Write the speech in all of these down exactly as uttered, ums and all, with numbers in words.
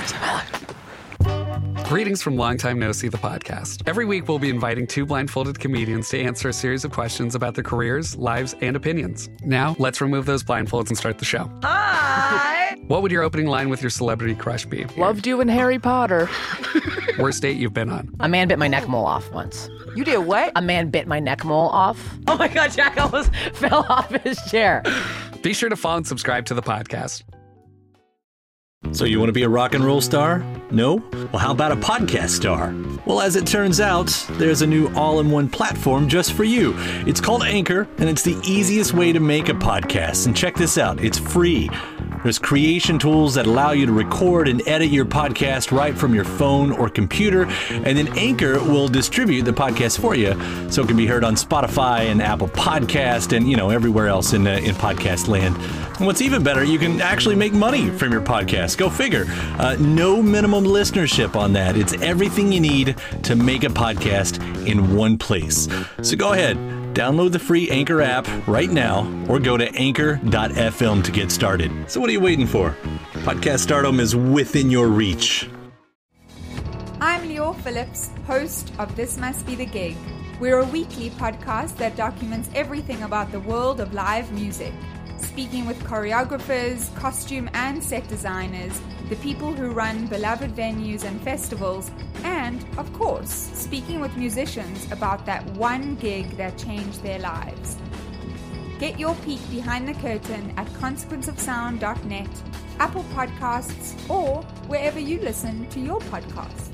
years of my life. Greetings from Long Time No See, the podcast. Every week, we'll be inviting two blindfolded comedians to answer a series of questions about their careers, lives, and opinions. Now, let's remove those blindfolds and start the show. Hi! What would your opening line with your celebrity crush be? Loved you in Harry Potter. Worst date you've been on? A man bit my neck mole off once. You did what? A man bit my neck mole off. Oh my God, Jack almost fell off his chair. Be sure to follow and subscribe to the podcast. So you want to be a rock and roll star? No? Well, how about a podcast star? Well, as it turns out, there's a new all-in-one platform just for you. It's called Anchor, and it's the easiest way to make a podcast. And check this out, it's free. There's creation tools that allow you to record and edit your podcast right from your phone or computer, and then Anchor will distribute the podcast for you, so it can be heard on Spotify and Apple Podcast and, you know, everywhere else in uh, in podcast land. And what's even better, you can actually make money from your podcast. Go figure. Uh, no minimum listenership on that. It's everything you need to make a podcast in one place. So go ahead. Download the free Anchor app right now or go to anchor dot f m to get started. So what are you waiting for? Podcast stardom is within your reach. I'm Lior Phillips, host of This Must Be the Gig. We're a weekly podcast that documents everything about the world of live music, speaking with choreographers, costume and set designers, the people who run beloved venues and festivals, and, of course, speaking with musicians about that one gig that changed their lives. Get your peek behind the curtain at consequence of sound dot net, Apple Podcasts, or wherever you listen to your podcasts.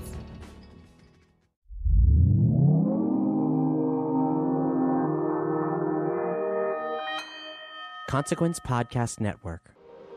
Consequence Podcast Network.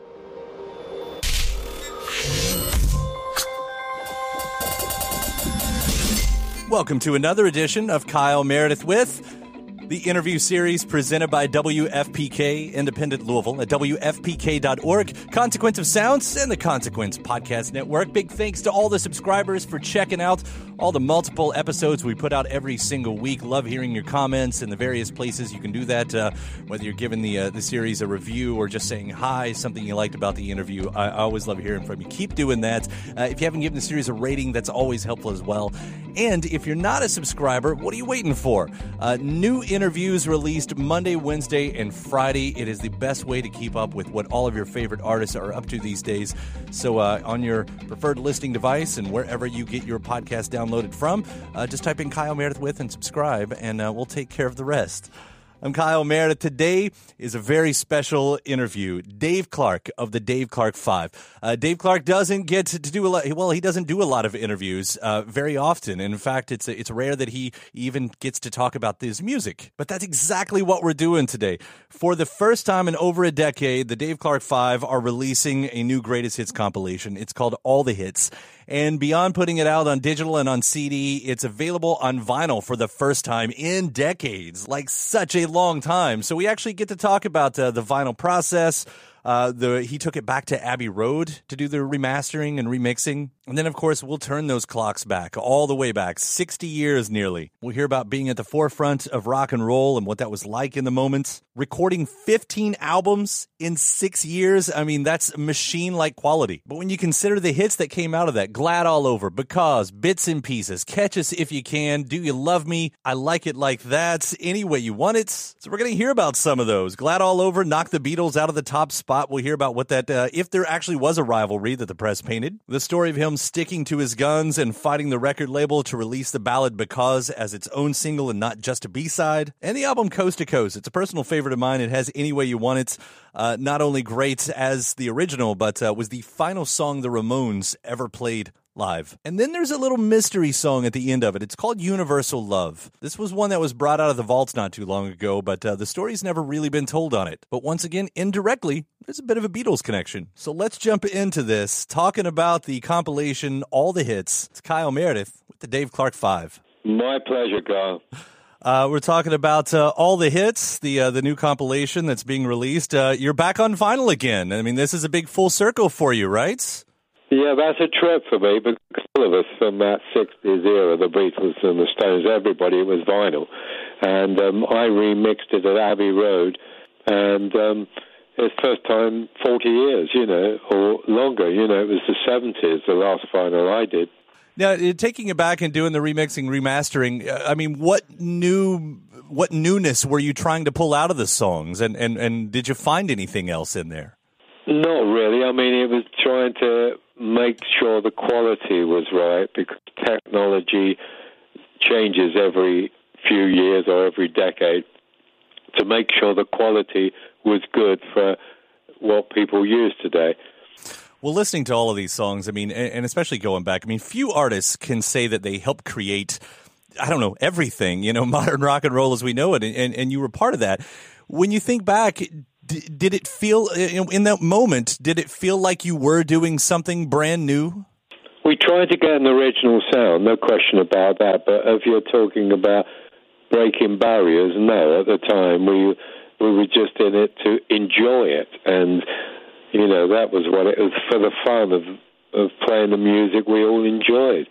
Welcome to another edition of Kyle Meredith with, the interview series presented by W F P K Independent Louisville at W F P K dot org, Consequence of Sounds, and the Consequence Podcast Network. Big thanks to all the subscribers for checking out all the multiple episodes we put out every single week. Love hearing your comments in the various places you can do that, uh, whether you're giving the uh, the series a review or just saying hi, something you liked about the interview. I, I always love hearing from you. Keep doing that. Uh, if you haven't given the series a rating, that's always helpful as well. And if you're not a subscriber, what are you waiting for? Uh, new interviews released Monday, Wednesday, and Friday. It is the best way to keep up with what all of your favorite artists are up to these days. So uh, on your preferred listening device and wherever you get your podcast downloaded from, uh, just type in Kyle Meredith with and subscribe, and uh, we'll take care of the rest. I'm Kyle Meredith. Today is a very special interview. Dave Clark of the Dave Clark Five. Uh, Dave Clark doesn't get to do a lot. Well, he doesn't do a lot of interviews uh, very often. In fact, it's it's rare that he even gets to talk about his music. But that's exactly what we're doing today. For the first time in over a decade, the Dave Clark Five are releasing a new greatest hits compilation. It's called All the Hits. And beyond putting it out on digital and on C D, it's available on vinyl for the first time in decades, like such a long time. So we actually get to talk about uh, the vinyl process. Uh, the he took it back to Abbey Road to do the remastering and remixing. And then, of course, we'll turn those clocks back, all the way back, sixty years nearly. We'll hear about being at the forefront of rock and roll and what that was like in the moments. Recording fifteen albums in six years, I mean, that's machine-like quality. But when you consider the hits that came out of that, Glad All Over, Because, Bits and Pieces, Catch Us If You Can, Do You Love Me, I Like It Like That, Any Way You Want It. So we're going to hear about some of those. Glad All Over knocked the Beatles out of the top spot. We'll hear about what that, uh, if there actually was a rivalry that the press painted. The story of him sticking to his guns and fighting the record label to release the ballad Because as its own single and not just a B-side. And the album Coast to Coast. It's a personal favorite of mine. It has Any Way You Want It. Uh, not only great as the original, but uh, was the final song the Ramones ever played live. And then there's a little mystery song at the end of it. It's called Universal Love. This was one that was brought out of the vaults not too long ago, but uh, the story's never really been told on it. But once again, indirectly, there's a bit of a Beatles connection. So let's jump into this, talking about the compilation All the Hits. It's Kyle Meredith with the Dave Clark Five. My pleasure, Kyle. Uh, we're talking about uh, All the Hits, the uh, the new compilation that's being released. Uh, you're back on vinyl again. I mean, this is a big full circle for you, right? Yeah, that's a trip for me, because all of us from that sixties era, the Beatles and the Stones, everybody, it was vinyl. And um, I remixed it at Abbey Road, and um, it's first time forty years, you know, or longer. You know, it was the seventies, the last vinyl I did. Now, taking it back and doing the remixing, remastering, I mean, what new, what newness were you trying to pull out of the songs, and, and, and did you find anything else in there? Not really. I mean, it was trying to make sure the quality was right, because technology changes every few years or every decade, to make sure the quality was good for what people use today. Well, listening to all of these songs, I mean, and especially going back, I mean, few artists can say that they helped create, I don't know, everything, you know, modern rock and roll as we know it, and, and you were part of that. When you think back, d- did it feel, in that moment, did it feel like you were doing something brand new? We tried to get an original sound, no question about that, but if you're talking about breaking barriers, no, at the time we we were just in it to enjoy it, and you know, that was what it was, for the fun of, of playing the music we all enjoyed.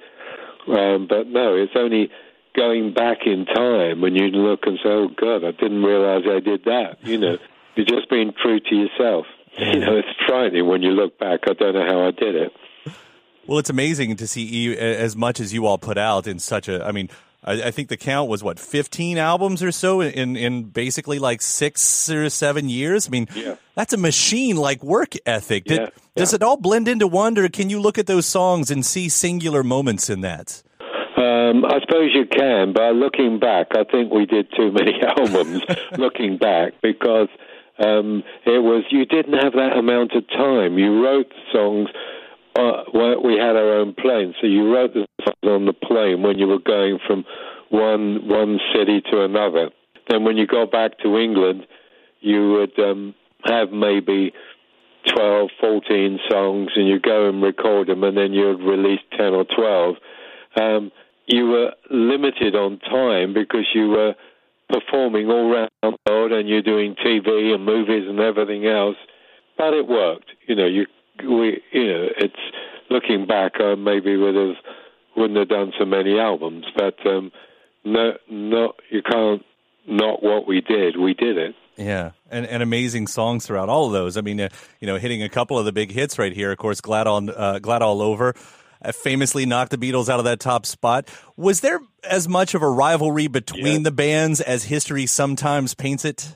Um, but no, it's only going back in time when you look and say, oh, God, I didn't realize I did that. You know, you're just being true to yourself. You know, it's frightening when you look back. I don't know how I did it. Well, it's amazing to see you, as much as you all put out in such a, I mean, I, I think the count was, what, fifteen albums or so in, in basically like six or seven years? I mean, yeah. That's a machine-like work ethic. Did, yeah, does yeah. it all blend into one, or can you look at those songs and see singular moments in that? Um, I suppose you can, but looking back, I think we did too many albums looking back, because um, it was, you didn't have that amount of time. You wrote songs. Uh, we had our own plane, so you wrote the songs on the plane when you were going from one one city to another. Then when you got back to England, you would um, have maybe twelve, fourteen songs, and you go and record them, and then you'd release ten or twelve. Um, you were limited on time because you were performing all around the world, and you're doing T V and movies and everything else. But it worked. You know, you we you know, it's looking back, uh, maybe would have wouldn't have done so many albums, but um, no, no, you can't not what we did. We did it. Yeah, and, and amazing songs throughout all of those. I mean, uh, you know, hitting a couple of the big hits right here. Of course, Glad All uh, Glad All Over uh, famously knocked the Beatles out of that top spot. Was there as much of a rivalry between yeah. the bands as history sometimes paints it?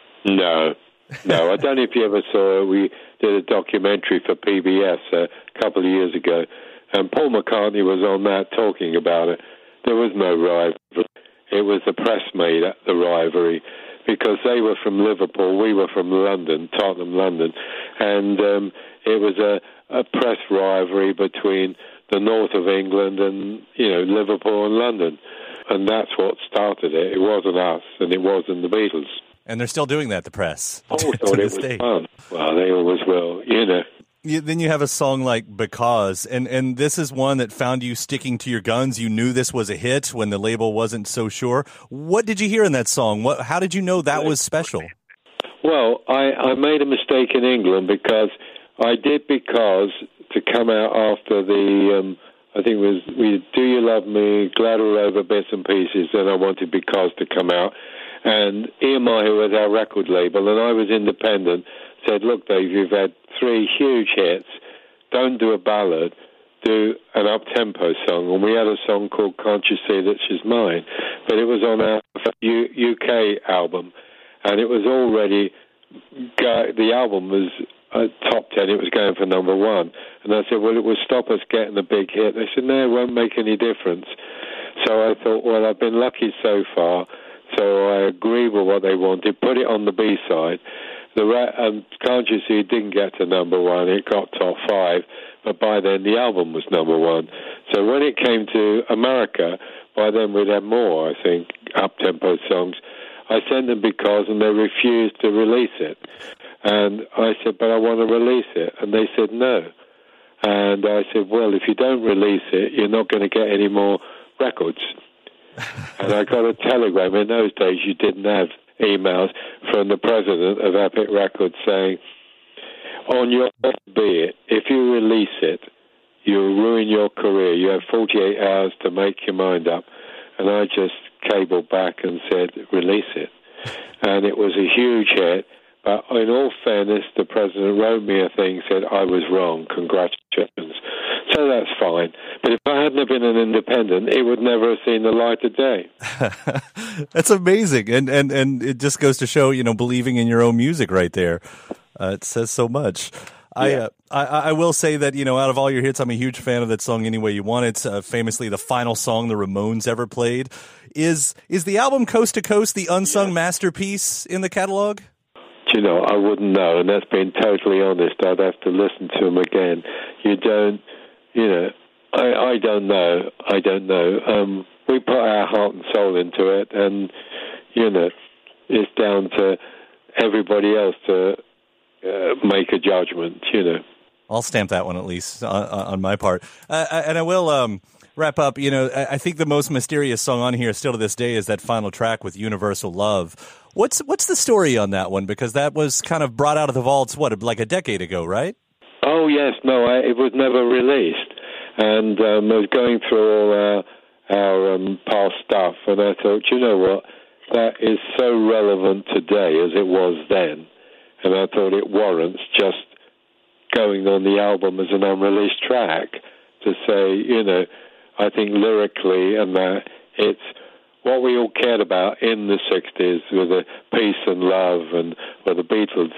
No, no. I don't know if you ever saw it. We did a documentary for P B S a couple of years ago, and Paul McCartney was on that talking about it. There was no rivalry. It was the press made the rivalry, because they were from Liverpool, we were from London, Tottenham, London, and um, it was a, a press rivalry between the north of England and, you know, Liverpool and London. And that's what started it. It wasn't us, and it wasn't the Beatles. And they're still doing that, the press. Paul thought it was day. fun. Well, they always will, you know. You, then you have a song like Because, and, and this is one that found you sticking to your guns. You knew this was a hit when the label wasn't so sure. What did you hear in that song? What, how did you know that was special? Well, I, I made a mistake in England, because I did Because to come out after the, um, I think it was we Do You Love Me, Glad All Over, Bits and Pieces, then I wanted Because to come out. And E M I, who was our record label, and I was independent, said, look, Dave, you've had three huge hits. Don't do a ballad. Do an up-tempo song. And we had a song called Can't You See That She's Mine? But it was on our U- UK album. And it was already, go- the album was uh, top ten. It was going for number one. And I said, well, it will stop us getting a big hit. They said, no, it won't make any difference. So I thought, well, I've been lucky so far. So I agreed with what they wanted, put it on the B-side. The ra- and Can't You See, it didn't get to number one. It got top five, but by then the album was number one. So when it came to America, by then we'd have more, I think, up-tempo songs. I sent them Because, and they refused to release it. And I said, but I want to release it. And they said no. And I said, well, if you don't release it, you're not going to get any more records. And I got a telegram. In those days, you didn't have emails from the president of Epic Records saying, on your be it, if you release it, you'll ruin your career. You have forty-eight hours to make your mind up. And I just cabled back and said, release it. And it was a huge hit, But in all fairness, the president wrote me a thing, said I was wrong, congratulations. So that's fine. But if I hadn't been an independent, it would never have seen the light of day. That's amazing. And, and, and it just goes to show, you know, believing in your own music right there. Uh, it says so much. I, Yeah. uh, I I will say that, you know, out of all your hits, I'm a huge fan of that song Any Way You Want It. Uh, famously, the final song the Ramones ever played. Is is the album Coast to Coast the unsung masterpiece in the catalog? Do you know, I wouldn't know, and that's being totally honest. I'd have to listen to them again. You don't, you know, I, I don't know. I don't know. Um, we put our heart and soul into it, and, you know, it's down to everybody else to uh, make a judgment, you know. I'll stamp that one at least on, on my part. Uh, and I will um, wrap up. You know, I think the most mysterious song on here still to this day is that final track with Universal Love. What's what's the story on that one? Because that was kind of brought out of the vaults, what, like a decade ago, right? Oh, yes. No, I, it was never released. And um, I was going through all our, our um, past stuff, and I thought, you know what, that is so relevant today as it was then. And I thought it warrants just going on the album as an unreleased track to say, you know, I think lyrically and that it's what we all cared about in the sixties with the peace and love, and well, the Beatles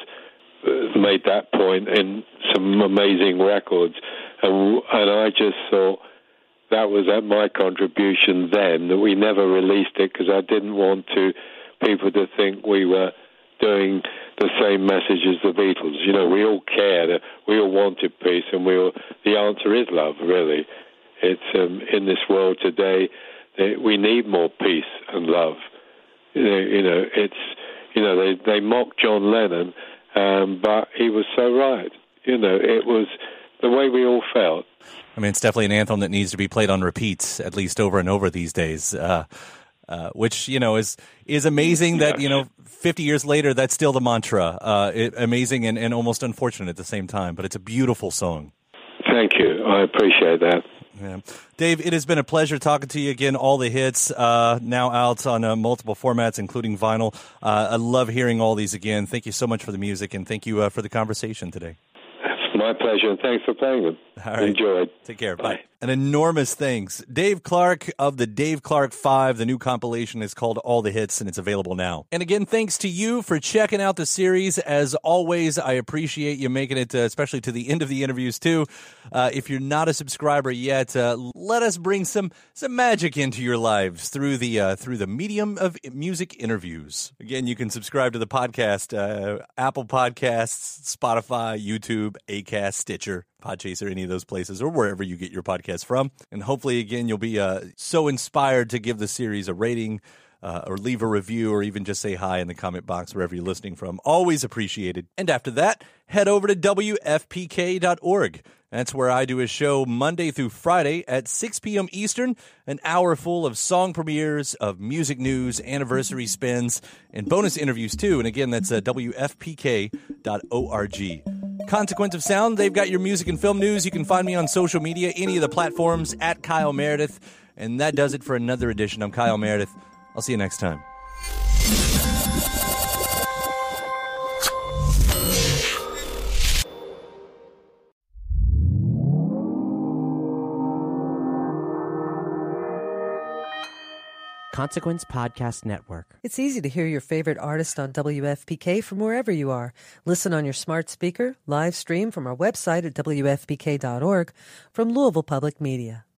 made that point in some amazing records. And, and I just thought that was at my contribution then, that we never released it because I didn't want to people to think we were doing the same message as the Beatles. You know, we all cared, we all wanted peace, and we all, the answer is love, really. It's um, in this world today, we need more peace and love. You know, you know it's you know they they mock John Lennon, um, but he was so right. You know, it was the way we all felt. I mean, it's definitely an anthem that needs to be played on repeats, at least over and over these days. Uh, uh, which you know is is amazing that Yes. you know fifty years later that's still the mantra. Uh, it, amazing and, and almost unfortunate at the same time, but it's a beautiful song. Thank you. I appreciate that. Yeah. Dave, it has been a pleasure talking to you again. All the hits uh, now out on uh, multiple formats, including vinyl. Uh, I love hearing all these again. Thank you so much for the music, and thank you uh, for the conversation today. It's my pleasure, and thanks for playing them. All right. Enjoy. Take care. Bye. Bye. An enormous thanks. Dave Clark of the Dave Clark five. The new compilation is called All the Hits, and it's available now. And again, thanks to you for checking out the series. As always, I appreciate you making it, uh, especially to the end of the interviews, too. Uh, if you're not a subscriber yet, uh, let us bring some some magic into your lives through the uh, through the medium of music interviews. Again, you can subscribe to the podcast, uh, Apple Podcasts, Spotify, YouTube, Acast, Stitcher, Podchaser, any of those places, or wherever you get your podcasts from. And hopefully, again, you'll be uh, so inspired to give the series a rating uh, or leave a review or even just say hi in the comment box wherever you're listening from. Always appreciated. And after that, head over to W F P K dot org. That's where I do a show Monday through Friday at six p.m. Eastern, an hour full of song premieres, of music news, anniversary spins, and bonus interviews, too. And again, that's uh, W F P K dot org. Consequence of Sound, they've got your music and film news. You can find me on social media, any of the platforms, at Kyle Meredith. And that does it for another edition. I'm Kyle Meredith. I'll see you next time. Consequence Podcast Network. It's easy to hear your favorite artist on W F P K from wherever you are. Listen on your smart speaker, live stream from our website at W F P K dot org from Louisville Public Media.